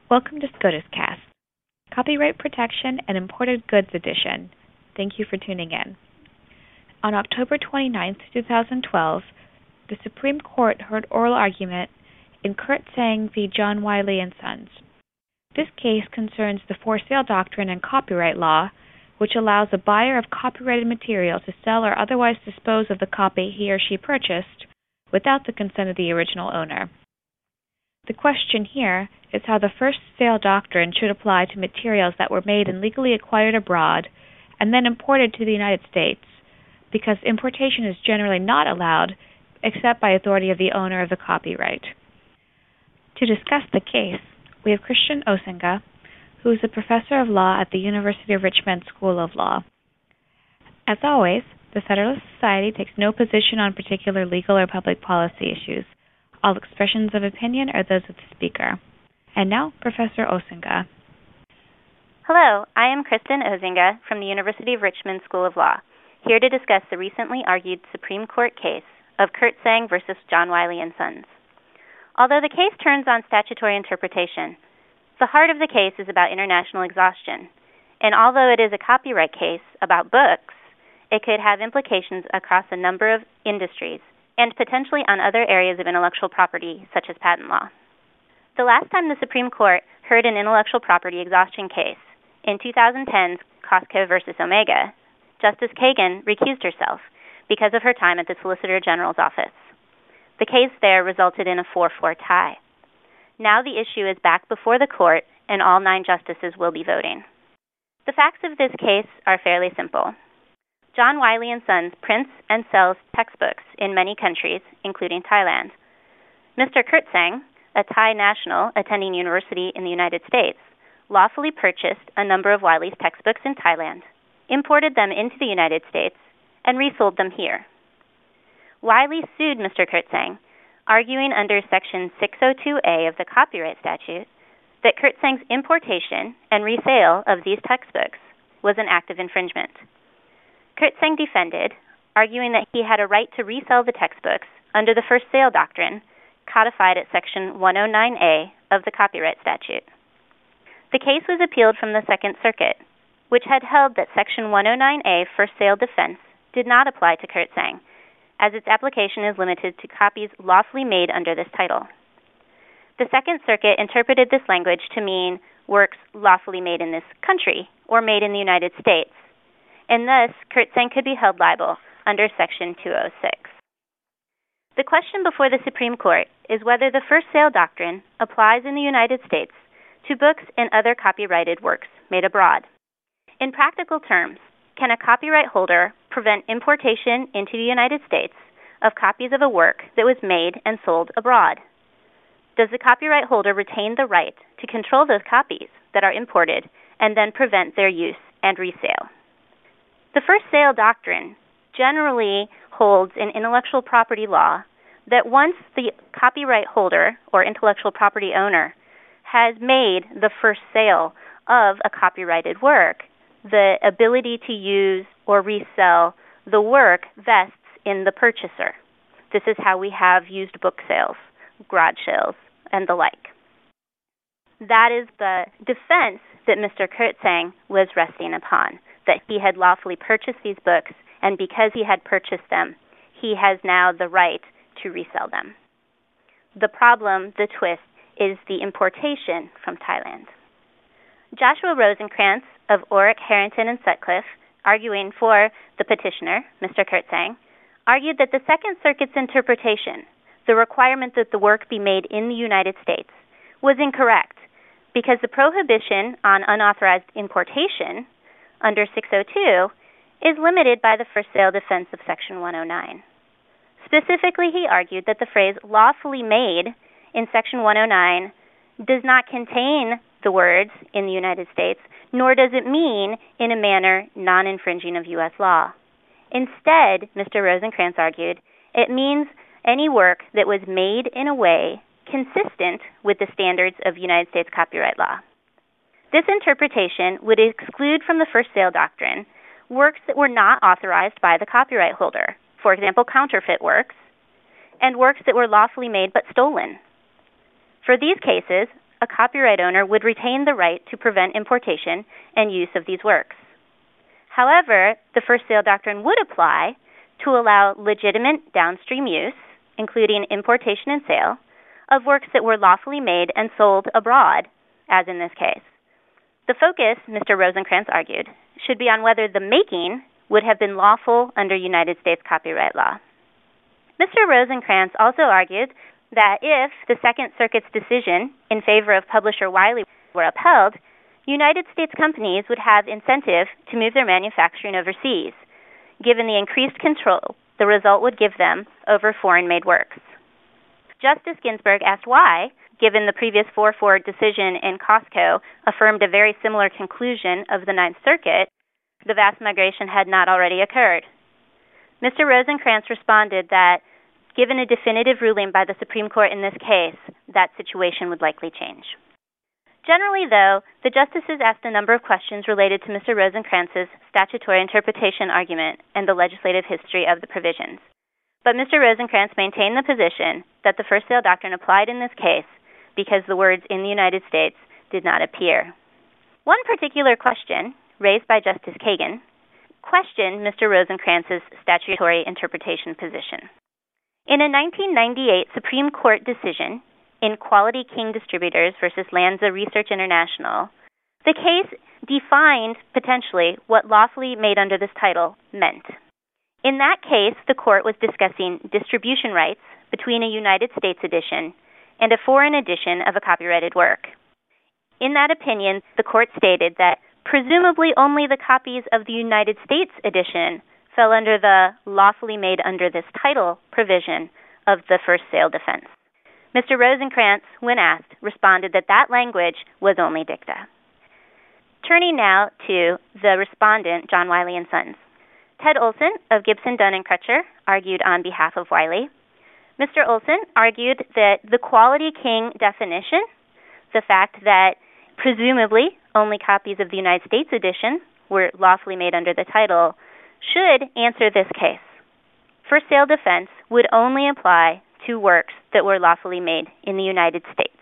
Welcome to SCOTUScast, Copyright Protection and Imported Goods Edition. Thank you for tuning in. On October 29, 2012, the Supreme Court heard oral argument in Kirtsaeng v. John Wiley & Sons. This case concerns the for-sale doctrine in copyright law, which allows a buyer of copyrighted material to sell or otherwise dispose of the copy he or she purchased without the consent of the original owner. The question here is how the first sale doctrine should apply to materials that were made and legally acquired abroad and then imported to the United States, because importation is generally not allowed except by authority of the owner of the copyright. To discuss the case, we have Christian Osenga, who is a professor of law at the University of Richmond School of Law. As always, the Federalist Society takes no position on particular legal or public policy issues. All expressions of opinion are those of the speaker. And now, Professor Osenga. Hello, I am Kristen Osenga from the University of Richmond School of Law, here to discuss the recently argued Supreme Court case of Kirtsaeng v. John Wiley & Sons. Although the case turns on statutory interpretation, the heart of the case is about international exhaustion, and although it is a copyright case about books, it could have implications across a number of industries and potentially on other areas of intellectual property, such as patent law. The last time the Supreme Court heard an intellectual property exhaustion case, in 2010's Costco v. Omega, Justice Kagan recused herself because of her time at the Solicitor General's office. The case there resulted in a 4-4 tie. Now the issue is back before the court, and all 9 justices will be voting. The facts of this case are fairly simple. John Wiley & Sons prints and sells textbooks in many countries, including Thailand. Mr. Kirtsaeng, a Thai national attending university in the United States, lawfully purchased a number of Wiley's textbooks in Thailand, imported them into the United States, and resold them here. Wiley sued Mr. Kirtsaeng, arguing under Section 602A of the Copyright Statute that Kirtsaeng's importation and resale of these textbooks was an act of infringement. Kirtsaeng defended, arguing that he had a right to resell the textbooks under the first sale doctrine, codified at Section 109A of the Copyright Statute. The case was appealed from the Second Circuit, which had held that Section 109A first sale defense did not apply to Kirtsaeng, as its application is limited to copies lawfully made under this title. The Second Circuit interpreted this language to mean works lawfully made in this country or made in the United States, and thus Kirtsaeng could be held liable under Section 206. The question before the Supreme Court is whether the first sale doctrine applies in the United States to books and other copyrighted works made abroad. In practical terms, can a copyright holder prevent importation into the United States of copies of a work that was made and sold abroad? Does the copyright holder retain the right to control those copies that are imported and then prevent their use and resale? The first sale doctrine generally holds in intellectual property law that once the copyright holder or intellectual property owner has made the first sale of a copyrighted work, the ability to use or resell the work vests in the purchaser. This is how we have used book sales, garage sales, and the like. That is the defense that Mr. Kirtsaeng was resting upon, that he had lawfully purchased these books, and because he had purchased them, he has now the right to resell them. The problem, the twist, is the importation from Thailand. Joshua Rosencrantz of Orrick, Harrington, and Sutcliffe, arguing for the petitioner, Mr. Kirtsaeng, argued that the Second Circuit's interpretation, the requirement that the work be made in the United States, was incorrect because the prohibition on unauthorized importation under 602 is limited by the first sale defense of Section 109. Specifically, he argued that the phrase lawfully made in Section 109 does not contain the words in the United States, nor does it mean in a manner non-infringing of U.S. law. Instead, Mr. Rosencrantz argued, it means any work that was made in a way consistent with the standards of United States copyright law. This interpretation would exclude from the first sale doctrine works that were not authorized by the copyright holder, for example, counterfeit works, and works that were lawfully made but stolen. For these cases, a copyright owner would retain the right to prevent importation and use of these works. However, the first sale doctrine would apply to allow legitimate downstream use, including importation and sale, of works that were lawfully made and sold abroad, as in this case. The focus, Mr. Rosenkranz argued, should be on whether the making would have been lawful under United States copyright law. Mr. Rosenkranz also argued that if the Second Circuit's decision in favor of publisher Wiley were upheld, United States companies would have incentive to move their manufacturing overseas, given the increased control the result would give them over foreign-made works. Justice Ginsburg asked why, given the previous 4-4 decision in Costco affirmed a very similar conclusion of the Ninth Circuit, the vast migration had not already occurred. Mr. Rosenkranz responded that, given a definitive ruling by the Supreme Court in this case, that situation would likely change. Generally, though, the justices asked a number of questions related to Mr. Rosenkranz's statutory interpretation argument and the legislative history of the provisions. But Mr. Rosenkranz maintained the position that the first sale doctrine applied in this case because the words "in the United States" did not appear. One particular question, raised by Justice Kagan, questioned Mr. Rosenkranz's statutory interpretation position. In a 1998 Supreme Court decision in Quality King Distributors versus Lanza Research International, the case defined potentially what lawfully made under this title meant. In that case, the court was discussing distribution rights between a United States edition and a foreign edition of a copyrighted work. In that opinion, the court stated that presumably only the copies of the United States edition fell under the lawfully made under this title provision of the first sale defense. Mr. Rosenkranz, when asked, responded that that language was only dicta. Turning now to the respondent, John Wiley & Sons. Ted Olson of Gibson, Dunn & Crutcher argued on behalf of Wiley. Mr. Olson argued that the Quality King definition, the fact that presumably only copies of the United States edition were lawfully made under the title, should answer this case. First sale defense would only apply to works that were lawfully made in the United States.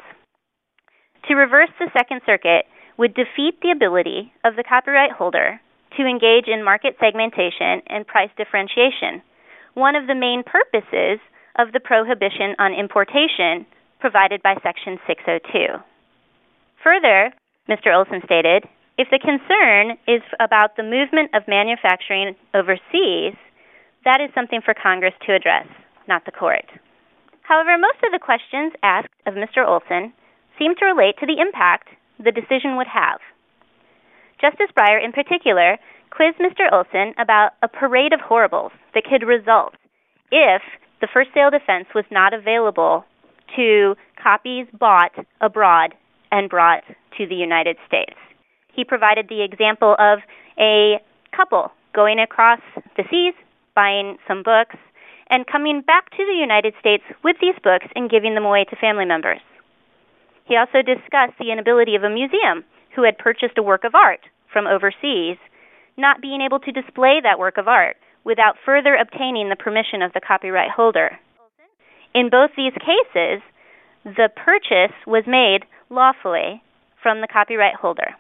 To reverse the Second Circuit would defeat the ability of the copyright holder to engage in market segmentation and price differentiation, one of the main purposes of the prohibition on importation provided by Section 602. Further, Mr. Olson stated, if the concern is about the movement of manufacturing overseas, that is something for Congress to address, not the court. However, most of the questions asked of Mr. Olson seem to relate to the impact the decision would have. Justice Breyer, in particular, quizzed Mr. Olson about a parade of horribles that could result if the first sale defense was not available to copies bought abroad and brought to the United States. He provided the example of a couple going across the seas, buying some books, and coming back to the United States with these books and giving them away to family members. He also discussed the inability of a museum who had purchased a work of art from overseas not being able to display that work of art without further obtaining the permission of the copyright holder. In both these cases, the purchase was made lawfully from the copyright holder.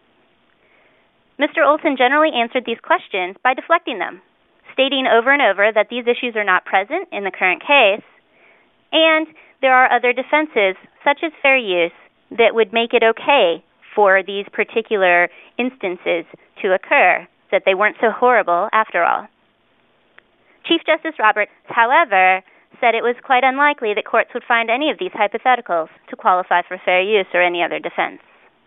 Mr. Olson generally answered these questions by deflecting them, stating over and over that these issues are not present in the current case, and there are other defenses, such as fair use, that would make it okay for these particular instances to occur, that they weren't so horrible after all. Chief Justice Roberts, however, said it was quite unlikely that courts would find any of these hypotheticals to qualify for fair use or any other defense.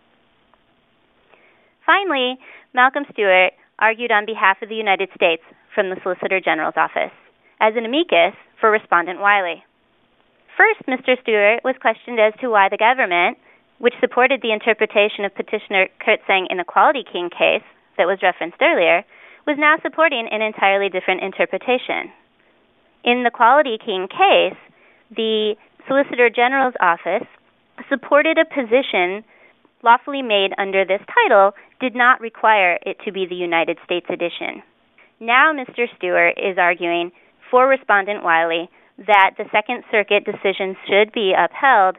Finally, Malcolm Stewart argued on behalf of the United States from the Solicitor General's office as an amicus for Respondent Wiley. First, Mr. Stewart was questioned as to why the government, which supported the interpretation of Petitioner Kurtzang in the Quality King case that was referenced earlier, was now supporting an entirely different interpretation. In the Quality King case, the Solicitor General's office supported a position lawfully made under this title did not require it to be the United States edition. Now Mr. Stewart is arguing for Respondent Wiley that the Second Circuit decision should be upheld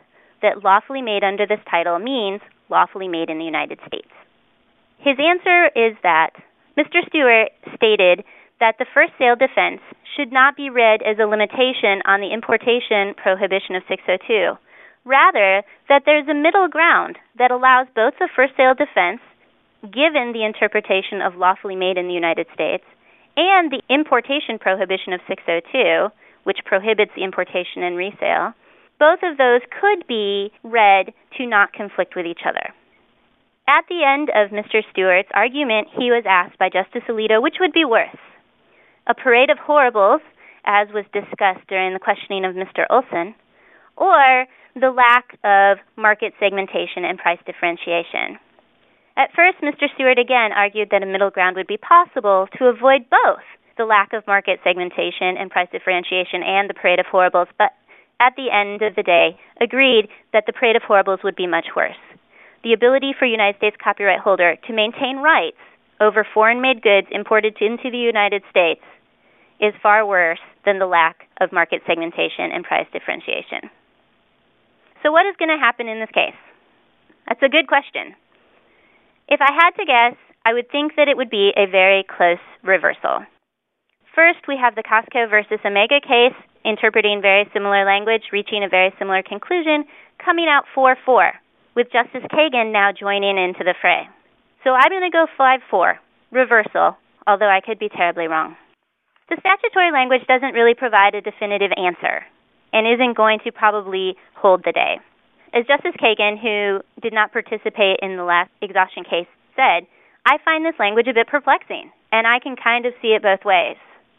that lawfully made under this title means lawfully made in the United States? His answer is that Mr. Stewart stated that the first sale defense should not be read as a limitation on the importation prohibition of 602. Rather, that there's a middle ground that allows both the first sale defense, given the interpretation of lawfully made in the United States, and the importation prohibition of 602, which prohibits the importation and resale. Both of those could be read to not conflict with each other. At the end of Mr. Stewart's argument, he was asked by Justice Alito which would be worse, a parade of horribles, as was discussed during the questioning of Mr. Olson, or the lack of market segmentation and price differentiation. At first, Mr. Stewart again argued that a middle ground would be possible to avoid both the lack of market segmentation and price differentiation and the parade of horribles, but at the end of the day agreed that the parade of horribles would be much worse. The ability for a United States copyright holder to maintain rights over foreign-made goods imported into the United States is far worse than the lack of market segmentation and price differentiation. So what is going to happen in this case? That's a good question. If I had to guess, I would think that it would be a very close reversal. First, we have the Costco versus Omega case, interpreting very similar language, reaching a very similar conclusion, coming out 4-4, with Justice Kagan now joining into the fray. So I'm going to go 5-4, reversal, although I could be terribly wrong. The statutory language doesn't really provide a definitive answer and isn't going to probably hold the day. As Justice Kagan, who did not participate in the last exhaustion case, said, I find this language a bit perplexing, and I can kind of see it both ways.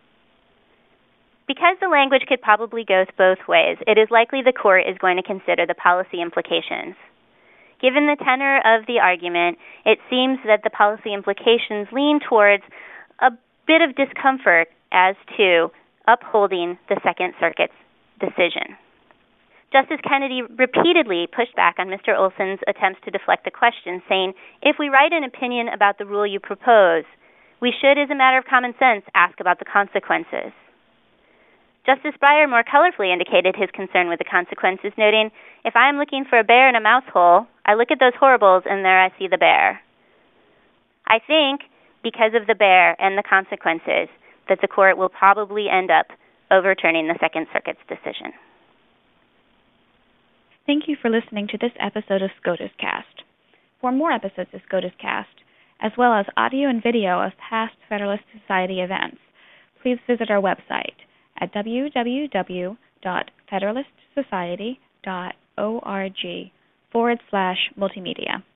Because the language could probably go both ways, it is likely the court is going to consider the policy implications. Given the tenor of the argument, it seems that the policy implications lean towards a bit of discomfort as to upholding the Second Circuit's decision. Justice Kennedy repeatedly pushed back on Mr. Olson's attempts to deflect the question, saying, if we write an opinion about the rule you propose, we should, as a matter of common sense, ask about the consequences. Justice Breyer more colorfully indicated his concern with the consequences, noting, if I am looking for a bear in a mouse hole, I look at those horribles and there I see the bear. I think, because of the bear and the consequences, that the court will probably end up overturning the Second Circuit's decision. Thank you for listening to this episode of SCOTUS Cast. For more episodes of SCOTUS Cast, as well as audio and video of past Federalist Society events, please visit our website at www.federalistsociety.org/multimedia.